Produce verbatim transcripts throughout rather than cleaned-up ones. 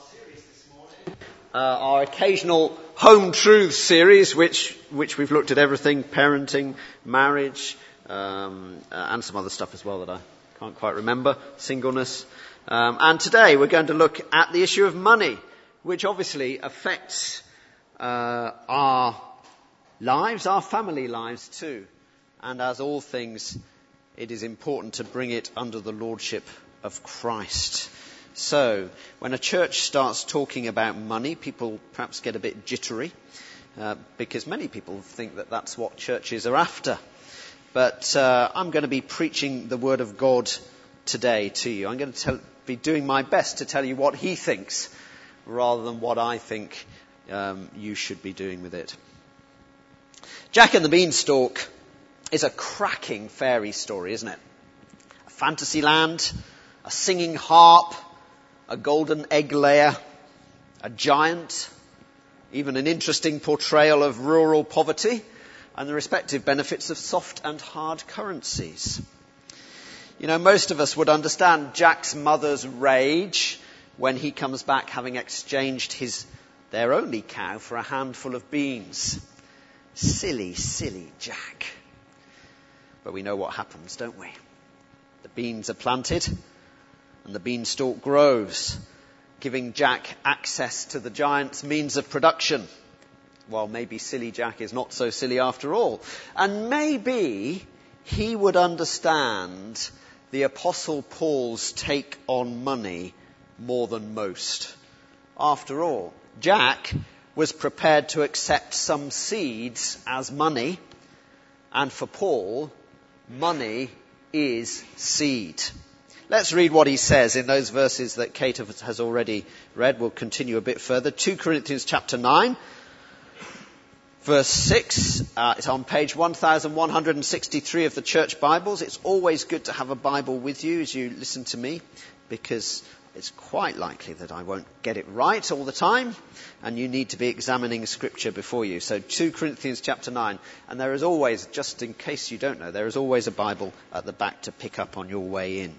series this morning. Uh, our occasional Home Truths series, which which we've looked at everything, parenting, marriage, um, uh, and some other stuff as well that I can't quite remember, singleness. Um, and today we're going to look at the issue of money, which obviously affects uh, our lives, our family lives too. And as all things, it is important to bring it under the lordship of Christ. So, when a church starts talking about money, people perhaps get a bit jittery, uh, because many people think that that's what churches are after. But uh, I'm going to be preaching the Word of God today to you. I'm going to tell, be doing my best to tell you what He thinks, rather than what I think um, you should be doing with it. Jack and the Beanstalk is a cracking fairy story, isn't it? A fantasy land, a singing harp, a golden egg layer, a giant, even an interesting portrayal of rural poverty, and the respective benefits of soft and hard currencies. You know, most of us would understand Jack's mother's rage when he comes back having exchanged his their only cow for a handful of beans. Silly, silly Jack. But we know what happens, don't we? The beans are planted, and the beanstalk grows, giving Jack access to the giant's means of production. Well, maybe silly Jack is not so silly after all. And maybe he would understand the Apostle Paul's take on money more than most. After all, Jack was prepared to accept some seeds as money, and for Paul, money is seed. Let's read what he says in those verses that Kate has already read. We'll continue a bit further. Second Corinthians chapter nine, verse six. Uh, it's on page one thousand one hundred sixty-three of the church Bibles. It's always good to have a Bible with you as you listen to me, because it's quite likely that I won't get it right all the time, and you need to be examining Scripture before you. So Second Corinthians chapter nine, and there is always, just in case you don't know, there is always a Bible at the back to pick up on your way in.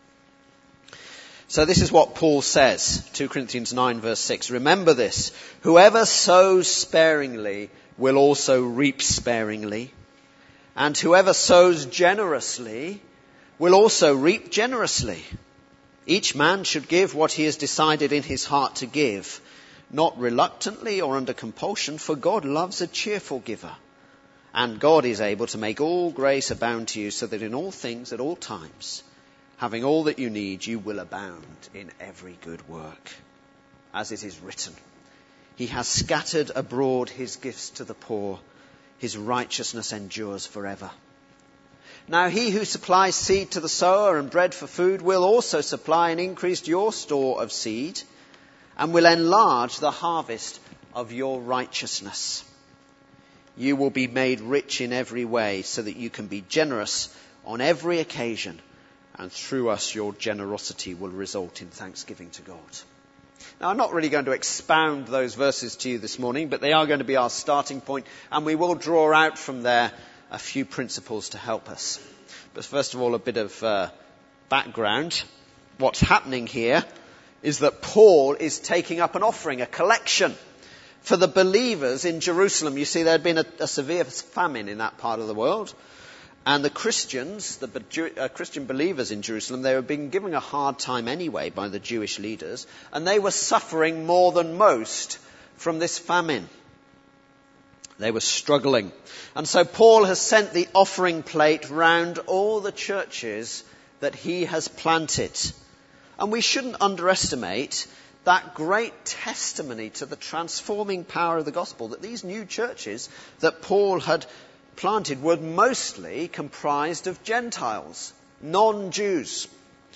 So this is what Paul says, Second Corinthians nine verse six. Remember this, whoever sows sparingly will also reap sparingly, and whoever sows generously will also reap generously. Each man should give what he has decided in his heart to give, not reluctantly or under compulsion, for God loves a cheerful giver. And God is able to make all grace abound to you, so that in all things, at all times, having all that you need, you will abound in every good work. As it is written, He has scattered abroad His gifts to the poor. His righteousness endures forever. Now he who supplies seed to the sower and bread for food will also supply and increase your store of seed, and will enlarge the harvest of your righteousness. You will be made rich in every way, so that you can be generous on every occasion, and through us your generosity will result in thanksgiving to God. Now, I'm not really going to expound those verses to you this morning, but they are going to be our starting point, and we will draw out from there a few principles to help us. But first of all, a bit of uh, background. What's happening here is that Paul is taking up an offering, a collection, for the believers in Jerusalem. You see, there had been a, a severe famine in that part of the world, and the Christians, the uh, Christian believers in Jerusalem, they were being given a hard time anyway by the Jewish leaders, and they were suffering more than most from this famine. They were struggling. And so Paul has sent the offering plate round all the churches that he has planted. And we shouldn't underestimate that great testimony to the transforming power of the gospel, that these new churches that Paul had planted were mostly comprised of Gentiles, non-Jews,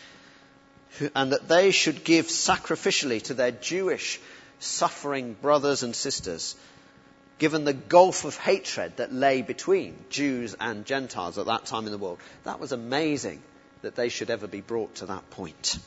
and that they should give sacrificially to their Jewish suffering brothers and sisters, given the gulf of hatred that lay between Jews and Gentiles at that time in the world. That was amazing that they should ever be brought to that point.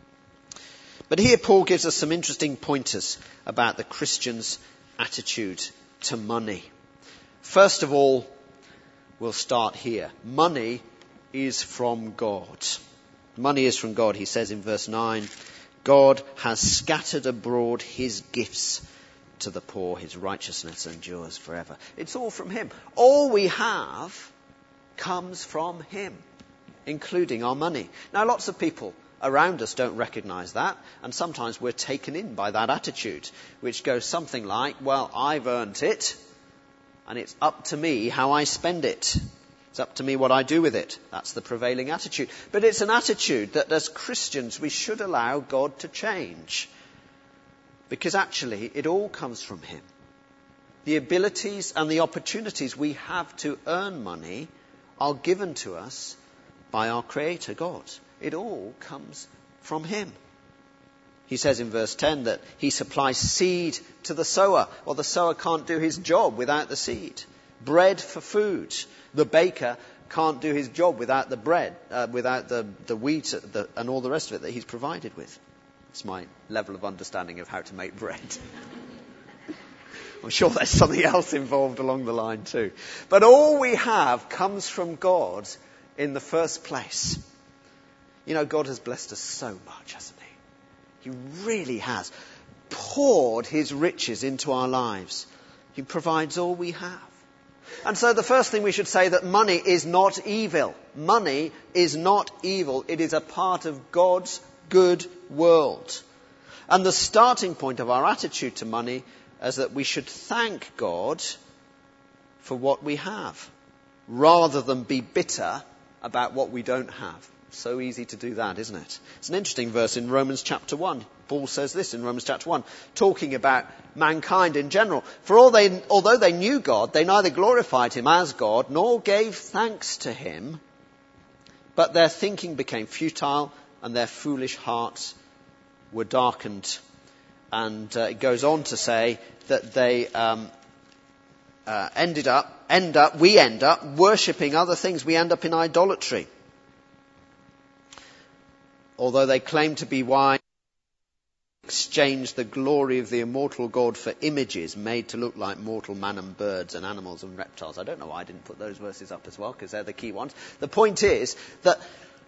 But here Paul gives us some interesting pointers about the Christian's attitude to money. First of all, we'll start here. Money is from God. Money is from God, he says in verse nine. God has scattered abroad his gifts to the poor. His righteousness endures forever. It's all from him. All we have comes from him, including our money. Now, lots of people around us don't recognise that, and sometimes we're taken in by that attitude, which goes something like, well, I've earned it, and it's up to me how I spend it. It's up to me what I do with it. That's the prevailing attitude. But it's an attitude that as Christians we should allow God to change. Because actually it all comes from him. The abilities and the opportunities we have to earn money are given to us by our Creator God. It all comes from him. He says in verse ten that he supplies seed to the sower. Well, the sower can't do his job without the seed. Bread for food. The baker can't do his job without the bread, uh, without the, the wheat the, and all the rest of it that he's provided with. It's my level of understanding of how to make bread. I'm sure there's something else involved along the line too. But all we have comes from God in the first place. You know, God has blessed us so much, hasn't he? He really has poured his riches into our lives. He provides all we have. And so the first thing we should say that money is not evil. Money is not evil. It is a part of God's good world. And the starting point of our attitude to money is that we should thank God for what we have, rather than be bitter about what we don't have. So easy to do that, isn't it? It's an interesting verse in Romans chapter one. Paul says this in Romans chapter one, talking about mankind in general. For all they, although they knew God, they neither glorified him as God, nor gave thanks to him, but their thinking became futile, and their foolish hearts were darkened. And uh, it goes on to say that they um, uh, ended up, end up, we end up worshipping other things. We end up in idolatry. Although they claim to be wise, exchange the glory of the immortal God for images made to look like mortal man and birds and animals and reptiles. I don't know why I didn't put those verses up as well, because they're the key ones. The point is that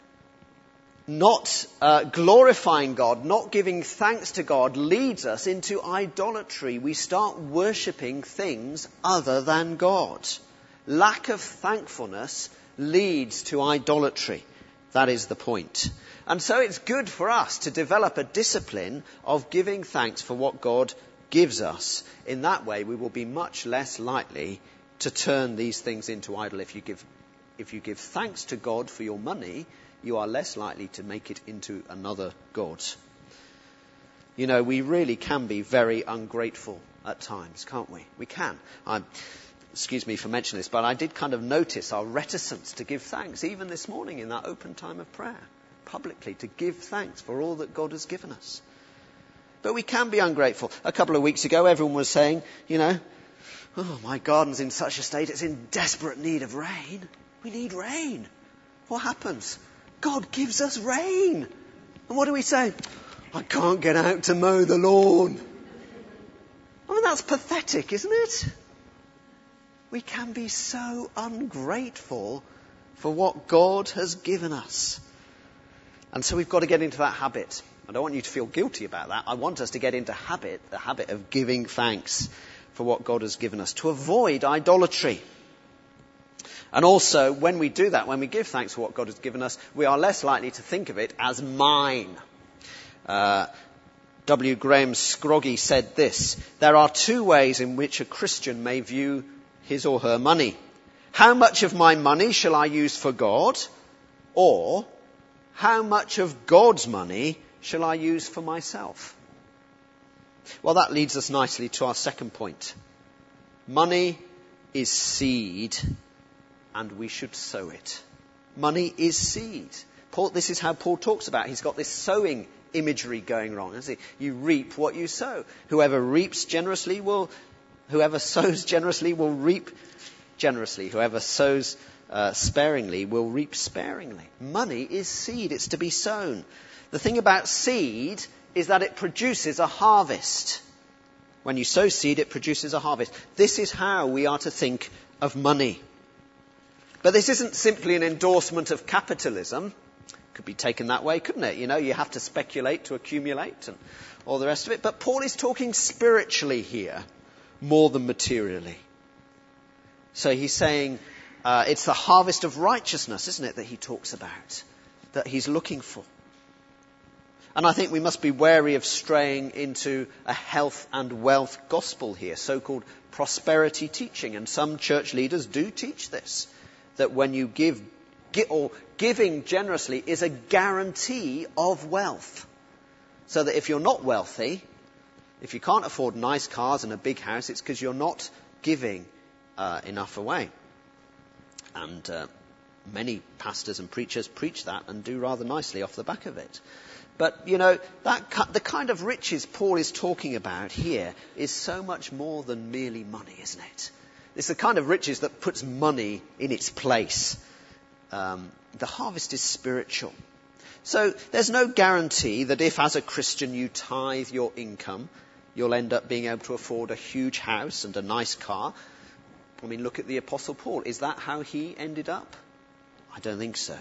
not uh, glorifying God, not giving thanks to God, leads us into idolatry. We start worshipping things other than God. Lack of thankfulness leads to idolatry. That is the point. And so it's good for us to develop a discipline of giving thanks for what God gives us. In that way, we will be much less likely to turn these things into idol. If you give, if you give thanks to God for your money, you are less likely to make it into another god. You know, we really can be very ungrateful at times, can't we? We can. I'm, excuse me for mentioning this, but I did kind of notice our reticence to give thanks, even this morning in that open time of prayer, publicly, to give thanks for all that God has given us. But we can be ungrateful. A couple of weeks ago, everyone was saying, you know, oh, my garden's in such a state, it's in desperate need of rain. We need rain. What happens? God gives us rain. And what do we say? I can't get out to mow the lawn. I mean, that's pathetic, isn't it? We can be so ungrateful for what God has given us. And so we've got to get into that habit. I don't want you to feel guilty about that. I want us to get into habit, the habit of giving thanks for what God has given us, to avoid idolatry. And also, when we do that, when we give thanks for what God has given us, we are less likely to think of it as mine. Uh, W. Graham Scroggie said this: there are two ways in which a Christian may view his or her money. How much of my money shall I use for God? Or, how much of God's money shall I use for myself? Well, that leads us nicely to our second point. Money is seed, and we should sow it. Money is seed. Paul, this is how Paul talks about it. He's got this sowing imagery going wrong, hasn't he? You reap what you sow. Whoever reaps generously will, whoever sows generously will reap generously. Whoever sows uh, sparingly will reap sparingly. Money is seed. It's to be sown. The thing about seed is that it produces a harvest. When you sow seed, it produces a harvest. This is how we are to think of money. But this isn't simply an endorsement of capitalism. Could be taken that way, couldn't it? You know, you have to speculate to accumulate and all the rest of it. But Paul is talking spiritually here more than materially. So he's saying uh, it's the harvest of righteousness, isn't it, that he talks about, that he's looking for. And I think we must be wary of straying into a health and wealth gospel here, so-called prosperity teaching. And some church leaders do teach this, that when you give, or giving generously is a guarantee of wealth. So that if you're not wealthy, if you can't afford nice cars and a big house, it's because you're not giving uh, enough away. And uh, many pastors and preachers preach that and do rather nicely off the back of it. But, you know, that the kind of riches Paul is talking about here is so much more than merely money, isn't it? It's the kind of riches that puts money in its place. Um, the harvest is spiritual. So there's no guarantee that if, as a Christian, you tithe your income, you'll end up being able to afford a huge house and a nice car. I mean, look at the Apostle Paul. Is that how he ended up? I don't think so.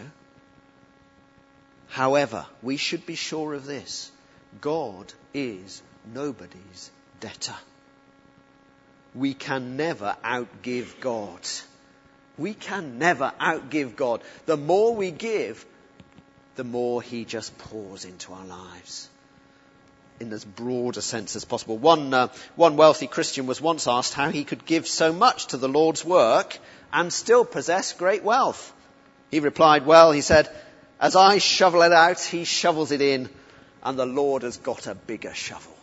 However, we should be sure of this. God is nobody's debtor. We can never outgive God. We can never outgive God. The more we give, the more he just pours into our lives. In as broad a sense as possible. One, uh, one wealthy Christian was once asked how he could give so much to the Lord's work and still possess great wealth. He replied, well, he said, as I shovel it out, he shovels it in, and the Lord has got a bigger shovel.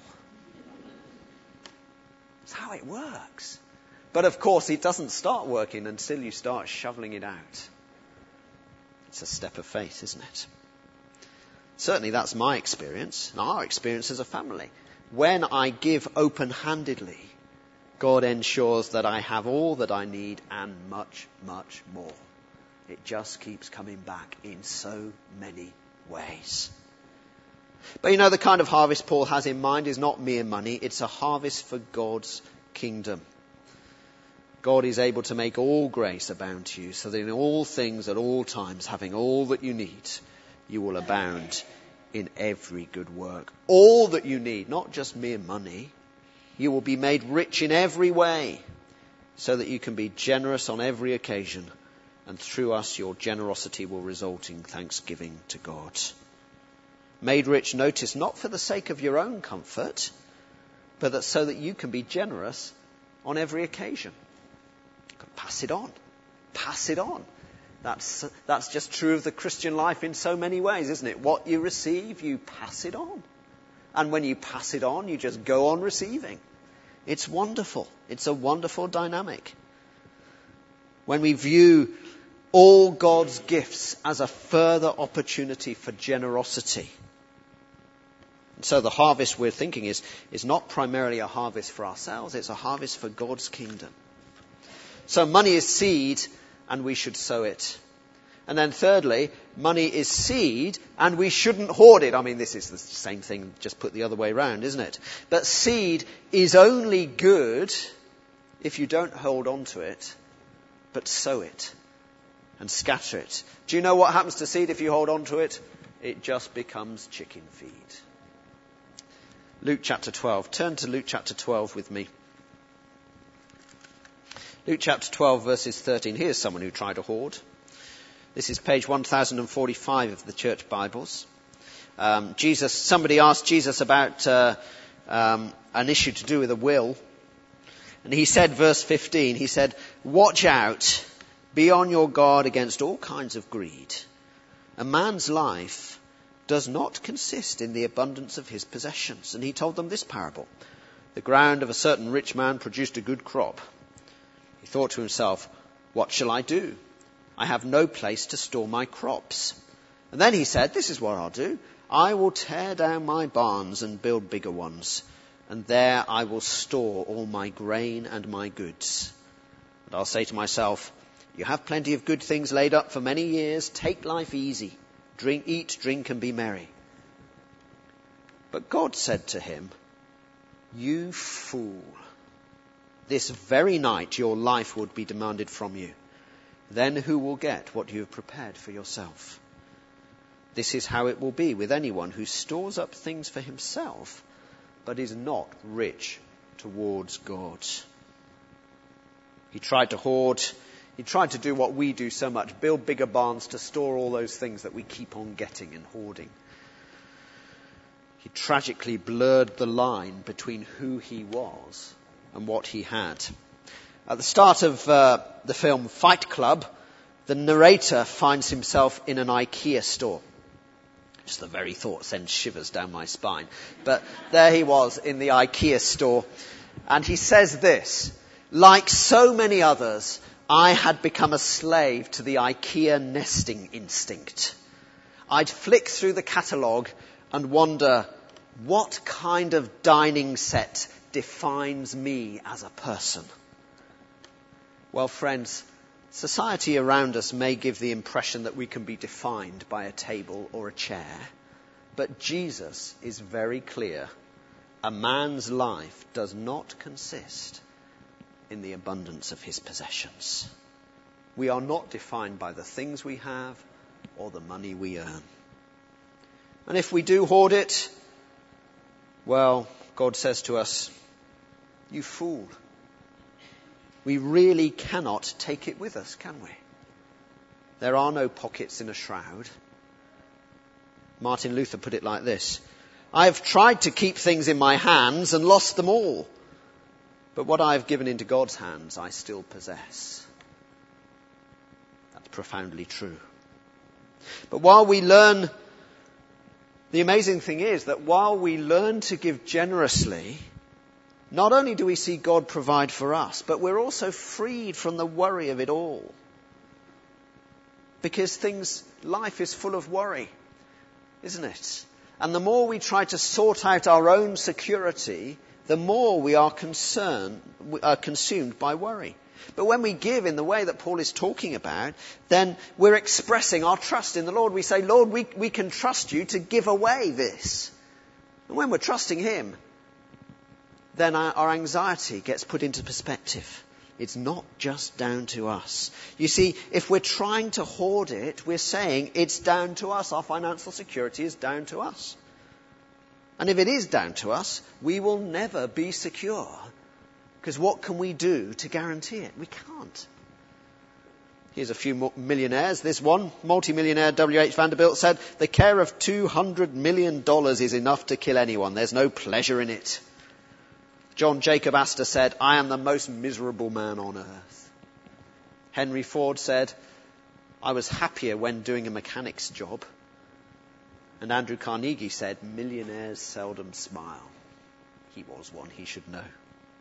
That's how it works. But of course, it doesn't start working until you start shoveling it out. It's a step of faith, isn't it? Certainly that's my experience, and our experience as a family. When I give open-handedly, God ensures that I have all that I need and much, much more. It just keeps coming back in so many ways. But you know, the kind of harvest Paul has in mind is not mere money. It's a harvest for God's kingdom. God is able to make all grace abound to you, so that in all things at all times, having all that you need, you will abound in every good work. All that you need, not just mere money. You will be made rich in every way, so that you can be generous on every occasion. And through us, your generosity will result in thanksgiving to God. Made rich, notice, not for the sake of your own comfort, but that so that you can be generous on every occasion. You can pass it on. Pass it on. That's, that's just true of the Christian life in so many ways, isn't it? What you receive, you pass it on. And when you pass it on, you just go on receiving. It's wonderful. It's a wonderful dynamic. When we view all God's gifts as a further opportunity for generosity. And so the harvest we're thinking is, is not primarily a harvest for ourselves, it's a harvest for God's kingdom. So money is seed, and we should sow it. And then thirdly, money is seed, and we shouldn't hoard it. I mean, this is the same thing, just put the other way around, isn't it? But seed is only good if you don't hold on to it, but sow it. And scatter it. Do you know what happens to seed if you hold on to it? It just becomes chicken feed. Luke chapter twelve. Turn to Luke chapter twelve with me. Luke chapter twelve, verses thirteen. Here's someone who tried to hoard. This is page one thousand forty-five of the church Bibles. Um, Jesus. Somebody asked Jesus about uh, um, an issue to do with a will. And he said, verse fifteen, he said, watch out. Be on your guard against all kinds of greed. A man's life does not consist in the abundance of his possessions. And he told them this parable. The ground of a certain rich man produced a good crop. He thought to himself, what shall I do? I have no place to store my crops. And then he said, this is what I'll do. I will tear down my barns and build bigger ones. And there I will store all my grain and my goods. And I'll say to myself, you have plenty of good things laid up for many years. Take life easy. Drink, eat, drink, and be merry. But God said to him, you fool. This very night your life would be demanded from you. Then who will get what you have prepared for yourself? this is how it will be with anyone who stores up things for himself, but is not rich towards God. He tried to hoard. He tried to do what we do so much, build bigger barns to store all those things that we keep on getting and hoarding. He tragically blurred the line between who he was and what he had. At the start of uh, the film Fight Club, the narrator finds himself in an IKEA store. Just the very thought sends shivers down my spine. But there he was in the IKEA store, and he says this: like so many others, I had become a slave to the IKEA nesting instinct. I'd flick through the catalogue and wonder, what kind of dining set defines me as a person? Well, friends, society around us may give the impression that we can be defined by a table or a chair, but Jesus is very clear. A man's life does not consist in the abundance of his possessions. We are not defined by the things we have or the money we earn. And if we do hoard it, well, God says to us, you fool. We really cannot take it with us, can we? There are no pockets in a shroud. Martin Luther put it like this: I have tried to keep things in my hands and lost them all. But what I have given into God's hands, I still possess. That's profoundly true. But while we learn, the amazing thing is that while we learn to give generously, not only do we see God provide for us, but we're also freed from the worry of it all. Because things, life is full of worry, isn't it? And the more we try to sort out our own security, the more we are concerned, we are consumed by worry. But when we give in the way that Paul is talking about, then we're expressing our trust in the Lord. We say, Lord, we, we can trust you to give away this. And when we're trusting him, then our, our anxiety gets put into perspective. It's not just down to us. You see, if we're trying to hoard it, we're saying it's down to us. Our financial security is down to us. And if it is down to us, we will never be secure. Because what can we do to guarantee it? We can't. Here's a few millionaires. This one, multimillionaire W H Vanderbilt, said, the care of two hundred million dollars is enough to kill anyone. There's no pleasure in it. John Jacob Astor said, I am the most miserable man on earth. Henry Ford said, I was happier when doing a mechanic's job. And Andrew Carnegie said, millionaires seldom smile. He was one, he should know.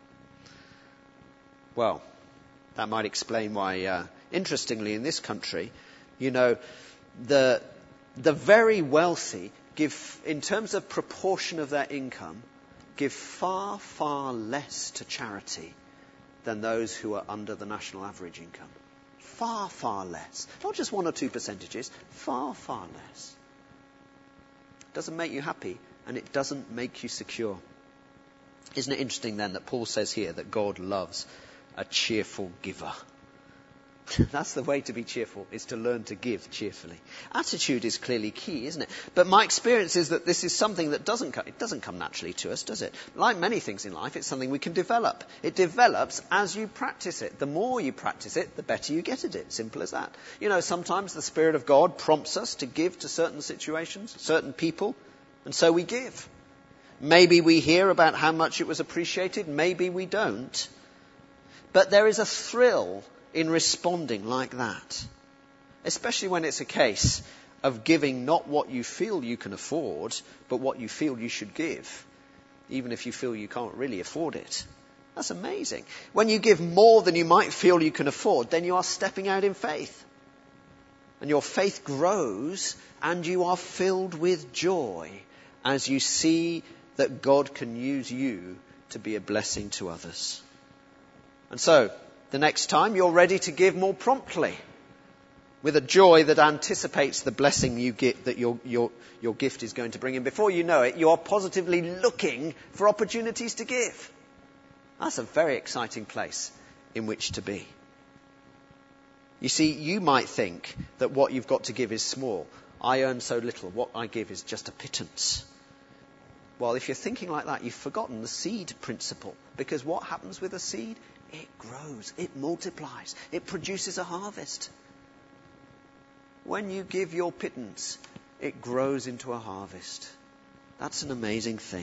Well, that might explain why, uh, interestingly, in this country, you know, the the very wealthy give, in terms of proportion of their income, give far, far less to charity than those who are under the national average income. Far, far less. Not just one or two percentages, far, far less. It doesn't make you happy, and it doesn't make you secure. Isn't it interesting then that Paul says here that God loves a cheerful giver? That's the way to be cheerful, is to learn to give cheerfully. Attitude is clearly key, isn't it? But my experience is that this is something that doesn't come, it doesn't come naturally to us, does it? Like many things in life, it's something we can develop. It develops as you practice it. The more you practice it, the better you get at it. Simple as that. You know, sometimes the Spirit of God prompts us to give to certain situations, certain people, and so we give. Maybe we hear about how much it was appreciated, maybe we don't. But there is a thrill in responding like that, especially when it's a case of giving not what you feel you can afford, but what you feel you should give, even if you feel you can't really afford it. That's amazing. When you give more than you might feel you can afford, then you are stepping out in faith. And your faith grows, and you are filled with joy as you see that God can use you to be a blessing to others. And so, the next time you're ready to give more promptly, with a joy that anticipates the blessing you get, that your, your, your gift is going to bring in. Before you know it, you are positively looking for opportunities to give. That's a very exciting place in which to be. You see, you might think that what you've got to give is small. I earn so little, what I give is just a pittance. Well, if you're thinking like that, you've forgotten the seed principle. Because what happens with a seed? It grows, it multiplies, it produces a harvest. When you give your pittance, it grows into a harvest. That's an amazing thing.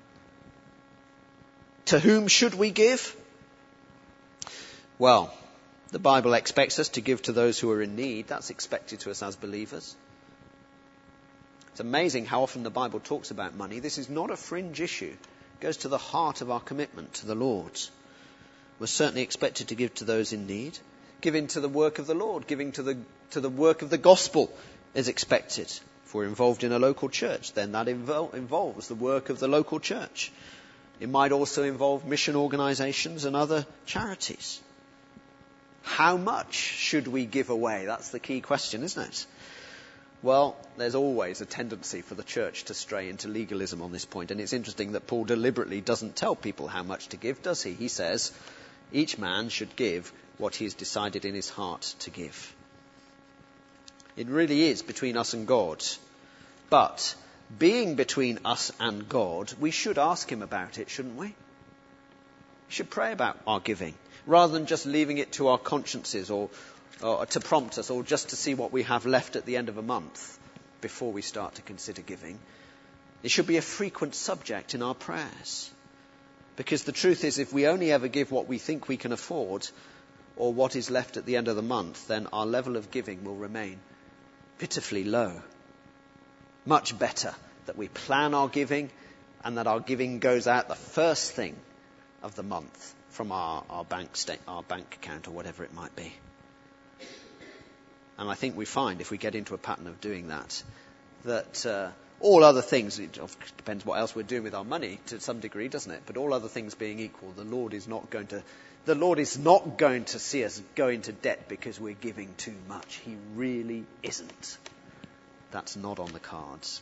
To whom should we give? Well, the Bible expects us to give to those who are in need. That's expected to us as believers. It's amazing how often the Bible talks about money. This is not a fringe issue. It goes to the heart of our commitment to the Lord. We're certainly expected to give to those in need. Giving to the work of the Lord, giving to the to the work of the gospel is expected. If we're involved in a local church, then that invo- involves the work of the local church. It might also involve mission organisations and other charities. How much should we give away? That's the key question, isn't it? Well, there's always a tendency for the church to stray into legalism on this point. And it's interesting that Paul deliberately doesn't tell people how much to give, does he? He says, each man should give what he has decided in his heart to give. It really is between us and God. But being between us and God, we should ask him about it, shouldn't we? We should pray about our giving, rather than just leaving it to our consciences or, or to prompt us, or just to see what we have left at the end of a month before we start to consider giving. It should be a frequent subject in our prayers. Because the truth is, if we only ever give what we think we can afford, or what is left at the end of the month, then our level of giving will remain pitifully low. Much better that we plan our giving, and that our giving goes out the first thing of the month from our, our bank state, our bank account, or whatever it might be. And I think we find, if we get into a pattern of doing that, that uh, all other things, it depends what else we're doing with our money to some degree, doesn't it? But all other things being equal, the Lord is not going to, the Lord is not going to see us go into debt because we're giving too much. He really isn't. That's not on the cards.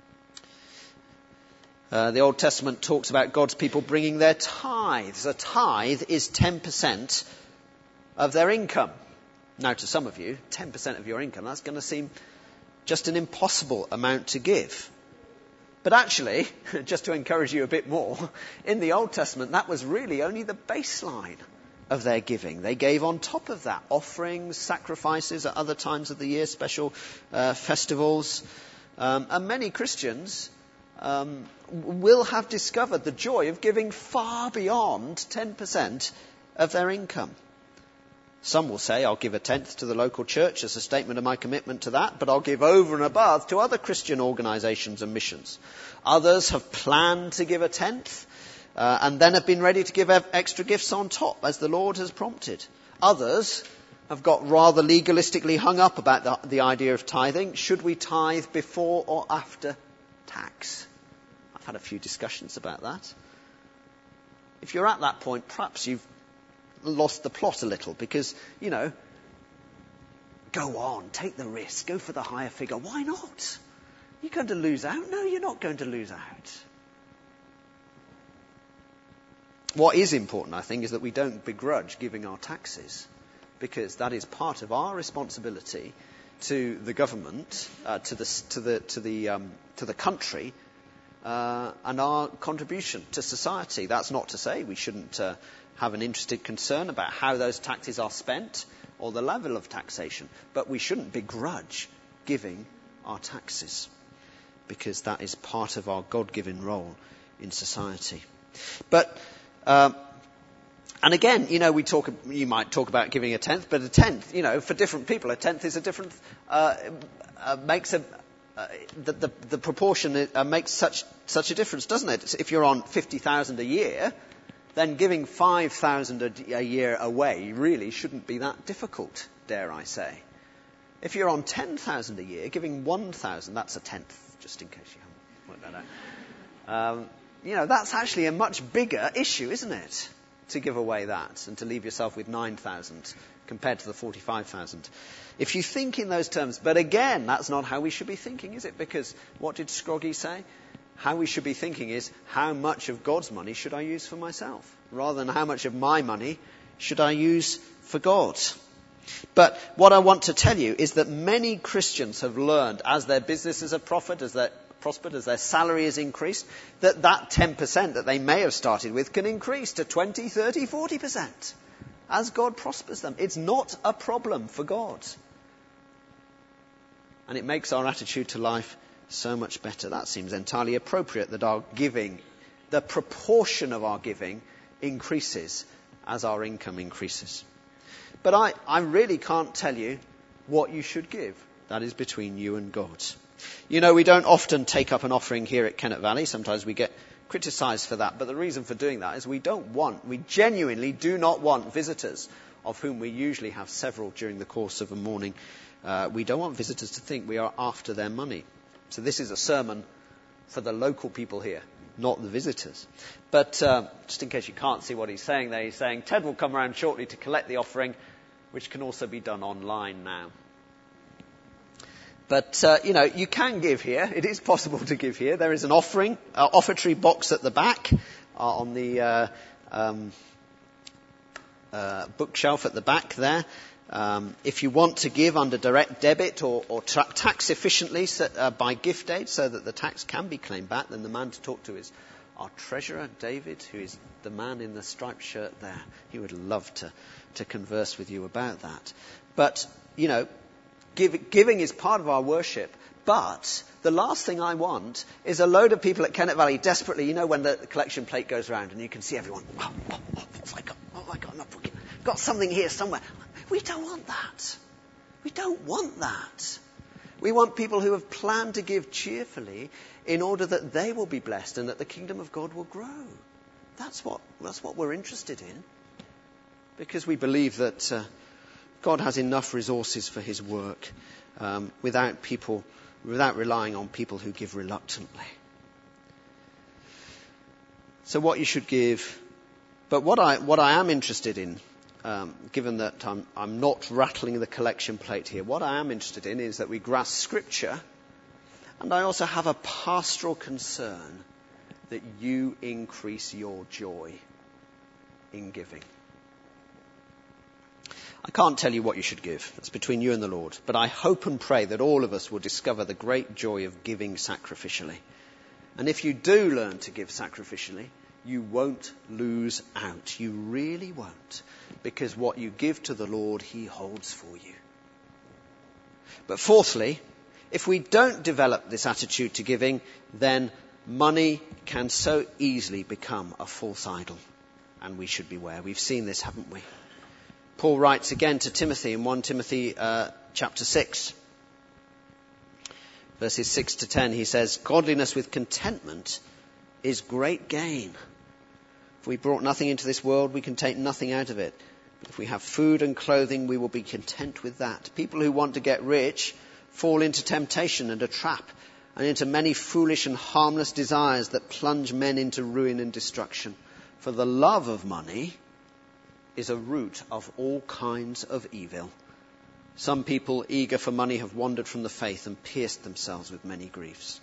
Uh, the Old Testament talks about God's people bringing their tithes. A tithe is ten percent of their income. Now, to some of you, ten percent of your income, that's going to seem just an impossible amount to give. But actually, just to encourage you a bit more, in the Old Testament, that was really only the baseline of their giving. They gave on top of that offerings, sacrifices at other times of the year, special uh, festivals. Um, and many Christians um, will have discovered the joy of giving far beyond ten percent of their income. Some will say, I'll give a tenth to the local church as a statement of my commitment to that, but I'll give over and above to other Christian organisations and missions. Others have planned to give a tenth, uh, and then have been ready to give extra gifts on top, as the Lord has prompted. Others have got rather legalistically hung up about the, the idea of tithing. Should we tithe before or after tax? I've had a few discussions about that. If you're at that point, perhaps you've lost the plot a little, because, you know, go on, take the risk, go for the higher figure. Why not? You're going to lose out? No, you're not going to lose out. What is important, I think, is that we don't begrudge giving our taxes, because that is part of our responsibility to the government, uh, to the to the to the um, to the country, uh, and our contribution to society. That's not to say we shouldn't uh, have an interested concern about how those taxes are spent or the level of taxation, but we shouldn't begrudge giving our taxes, because that is part of our God-given role in society. But um, and again, you know, we talk. You might talk about giving a tenth, but a tenth, you know, for different people, a tenth is a different uh, uh, makes a uh, the, the the proportion uh, makes such such a difference, doesn't it? If you're on fifty thousand a year, then giving five thousand a year away really shouldn't be that difficult, dare I say. If you're on ten thousand a year, giving one thousand, that's a tenth, just in case you haven't worked that out. Um, you know, that's actually a much bigger issue, isn't it? To give away that and to leave yourself with nine thousand compared to the forty-five thousand. If you think in those terms, but again, that's not how we should be thinking, is it? Because what did Scroggie say? How we should be thinking is, how much of God's money should I use for myself? Rather than how much of my money should I use for God? But what I want to tell you is that many Christians have learned, as their businesses have prospered, as their prospered, as their salary has increased, that that ten percent that they may have started with can increase to twenty, thirty, forty percent as God prospers them. It's not a problem for God. And it makes our attitude to life so much better. That seems entirely appropriate, that our giving, the proportion of our giving, increases as our income increases. But I, I really can't tell you what you should give. That is between you and God. You know, we don't often take up an offering here at Kennet Valley. Sometimes we get criticised for that. But the reason for doing that is we don't want, we genuinely do not want visitors, of whom we usually have several during the course of a morning. Uh, we don't want visitors to think we are after their money. So this is a sermon for the local people here, not the visitors. But uh, just in case you can't see what he's saying there, he's saying Ted will come around shortly to collect the offering, which can also be done online now. But, uh, you know, you can give here. It is possible to give here. There is an offering, uh, offertory box at the back, uh, on the uh, um, uh, bookshelf at the back there. Um, if you want to give under direct debit or, or tra- tax efficiently so, uh, by gift aid so that the tax can be claimed back, then the man to talk to is our treasurer, David, who is the man in the striped shirt there. He would love to, to converse with you about that. But, you know, give, giving is part of our worship. But the last thing I want is a load of people at Kennet Valley desperately, you know, when the collection plate goes round and you can see everyone, oh, oh, oh, what have I got? What have I got? I've got something here somewhere. We don't want that. We don't want that. We want people who have planned to give cheerfully in order that they will be blessed and that the kingdom of God will grow. That's what, that's what we're interested in. Because we believe that uh, God has enough resources for his work um, without people, without relying on people who give reluctantly. So what you should give, but what I, what I am interested in, Um, given that I'm, I'm not rattling the collection plate here, what I am interested in is that we grasp Scripture, and I also have a pastoral concern that you increase your joy in giving. I can't tell you what you should give. That's between you and the Lord. But I hope and pray that all of us will discover the great joy of giving sacrificially. And if you do learn to give sacrificially, you won't lose out. You really won't. Because what you give to the Lord, he holds for you. But fourthly, if we don't develop this attitude to giving, then money can so easily become a false idol. And we should beware. We've seen this, haven't we? Paul writes again to Timothy in First Timothy uh, chapter six. Verses six to ten, he says, "Godliness with contentment is great gain. If we brought nothing into this world, we can take nothing out of it. But if we have food and clothing, we will be content with that." People who want to get rich fall into temptation and a trap, and into many foolish and harmless desires that plunge men into ruin and destruction. For the love of money is a root of all kinds of evil. Some people eager for money have wandered from the faith and pierced themselves with many griefs.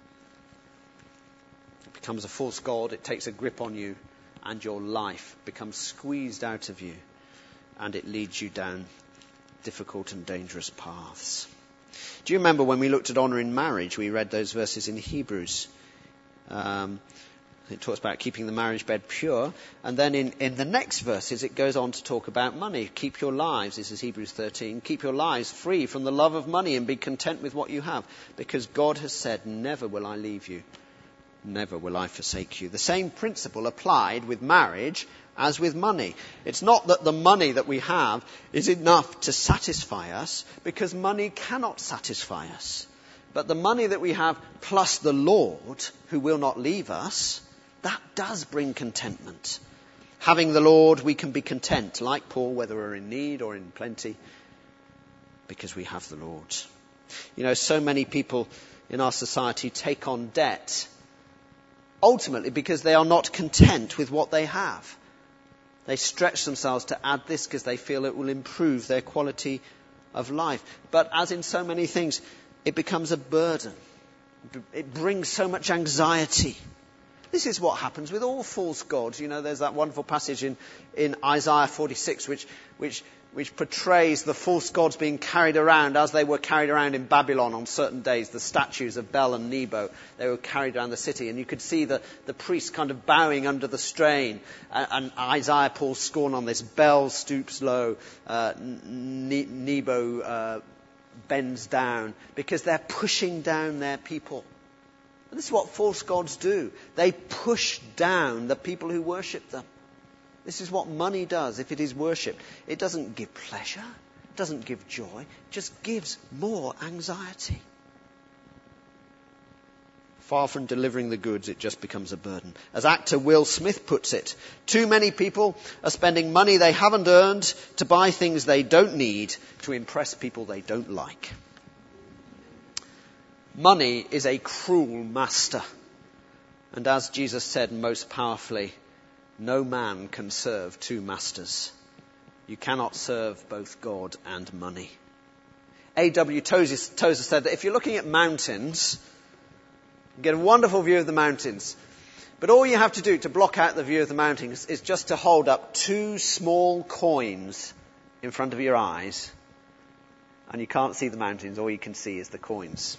It becomes a false god, it takes a grip on you, and your life becomes squeezed out of you, and it leads you down difficult and dangerous paths. Do you remember when we looked at honour in marriage, we read those verses in Hebrews? Um, it talks about keeping the marriage bed pure, and then in, in the next verses it goes on to talk about money. Keep your lives, this is Hebrews thirteen, keep your lives free from the love of money and be content with what you have, because God has said, never will I leave you. Never will I forsake you. The same principle applied with marriage as with money. It's not that the money that we have is enough to satisfy us, because money cannot satisfy us. But the money that we have plus the Lord, who will not leave us, that does bring contentment. Having the Lord, we can be content, like Paul, whether we're in need or in plenty, because we have the Lord. You know, so many people in our society take on debt ultimately because they are not content with what they have. They stretch themselves to add this because they feel it will improve their quality of life. But as in so many things, it becomes a burden. It brings so much anxiety. This is what happens with all false gods. You know, there's that wonderful passage in, in Isaiah forty-six which, which, which portrays the false gods being carried around as they were carried around in Babylon on certain days. The statues of Bel and Nebo, they were carried around the city. And you could see the, the priests kind of bowing under the strain. And, and Isaiah pours scorn on this. Bel stoops low. Uh, ne- Nebo uh, bends down because they're pushing down their people. And this is what false gods do. They push down the people who worship them. This is what money does if it is worshipped. It doesn't give pleasure. It doesn't give joy. It just gives more anxiety. Far from delivering the goods, it just becomes a burden. As actor Will Smith puts it, too many people are spending money they haven't earned to buy things they don't need to impress people they don't like. Money is a cruel master. And as Jesus said most powerfully, no man can serve two masters. You cannot serve both God and money. A W Tozer, Tozer said that if you're looking at mountains, you get a wonderful view of the mountains. But all you have to do to block out the view of the mountains is just to hold up two small coins in front of your eyes. And you can't see the mountains. All you can see is the coins.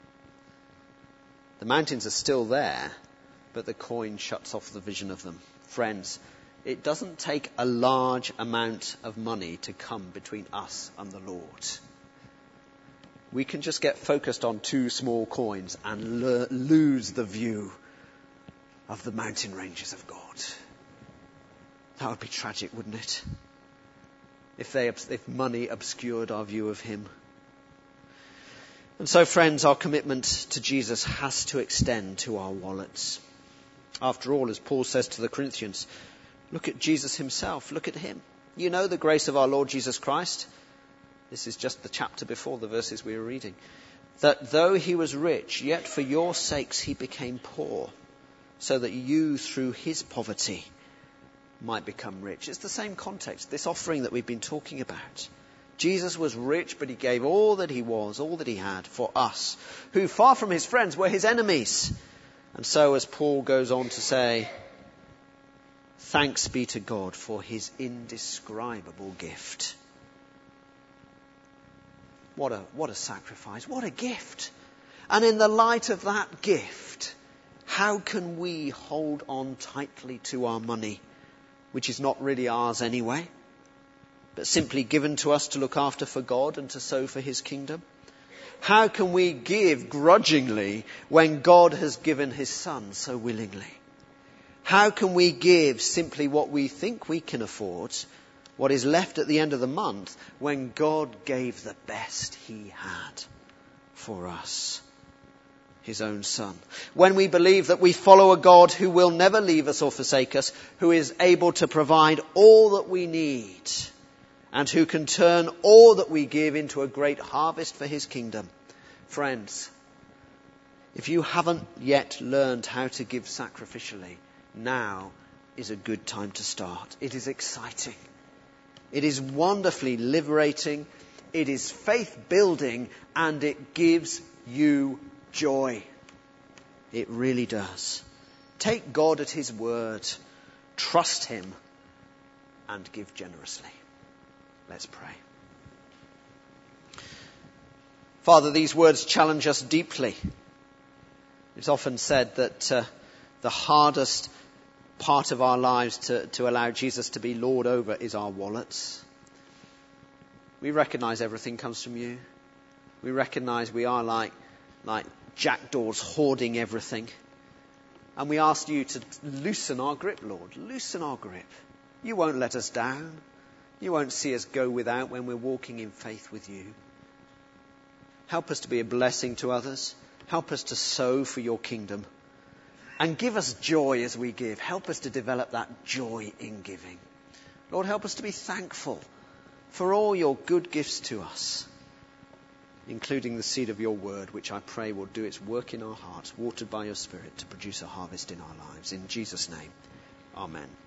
The mountains are still there, but the coin shuts off the vision of them. Friends, it doesn't take a large amount of money to come between us and the Lord. We can just get focused on two small coins and lo- lose the view of the mountain ranges of God. That would be tragic, wouldn't it? If they, if money obscured our view of him. And so, friends, our commitment to Jesus has to extend to our wallets. After all, as Paul says to the Corinthians, look at Jesus himself. Look at him. You know the grace of our Lord Jesus Christ. This is just the chapter before the verses we were reading. That though he was rich, yet for your sakes he became poor, so that you through his poverty might become rich. It's the same context, this offering that we've been talking about. Jesus was rich, but he gave all that he was, all that he had for us, who far from his friends were his enemies. And so, as Paul goes on to say, thanks be to God for his indescribable gift. What a, what a sacrifice, what a gift. And in the light of that gift, how can we hold on tightly to our money, which is not really ours anyway, but simply given to us to look after for God and to sow for his kingdom? How can we give grudgingly when God has given his Son so willingly? How can we give simply what we think we can afford, what is left at the end of the month, when God gave the best he had for us, his own Son? When we believe that we follow a God who will never leave us or forsake us, who is able to provide all that we need, and who can turn all that we give into a great harvest for his kingdom. Friends, if you haven't yet learned how to give sacrificially, now is a good time to start. It is exciting. It is wonderfully liberating. It is faith building, and it gives you joy. It really does. Take God at his word. Trust him and give generously. Let's pray. Father, these words challenge us deeply. It's often said that uh, the hardest part of our lives to, to allow Jesus to be Lord over is our wallets. We recognize everything comes from you. We recognize we are like, like jackdaws hoarding everything. And we ask you to loosen our grip, Lord. Loosen our grip. You won't let us down. You won't see us go without when we're walking in faith with you. Help us to be a blessing to others. Help us to sow for your kingdom. And give us joy as we give. Help us to develop that joy in giving. Lord, help us to be thankful for all your good gifts to us, including the seed of your word, which I pray will do its work in our hearts, watered by your Spirit, to produce a harvest in our lives. In Jesus' name, amen.